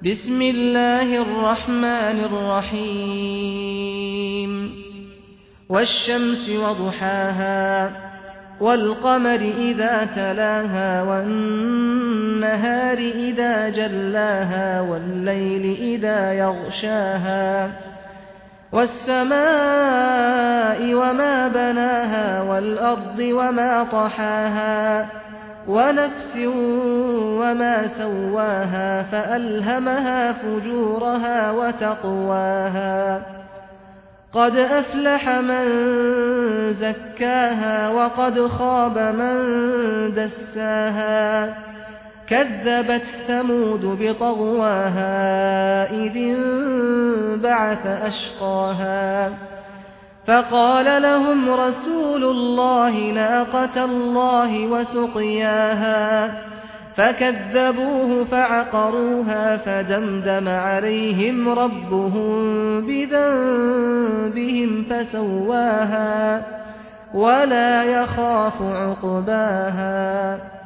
بسم الله الرحمن الرحيم والشمس وضحاها والقمر إذا تلاها والنهار إذا جلاها والليل إذا يغشاها والسماء وما بناها والأرض وما طحاها ونفس وما سواها فألهمها فجورها وتقواها قد أفلح من زكاها وقد خاب من دساها كذبت ثمود بطغواها إذ انبعث أشقاها فقال لهم رسول الله ناقة الله وسقياها فكذبوه فعقروها فدمدم عليهم ربهم بذنبهم فسواها ولا يخاف عقباها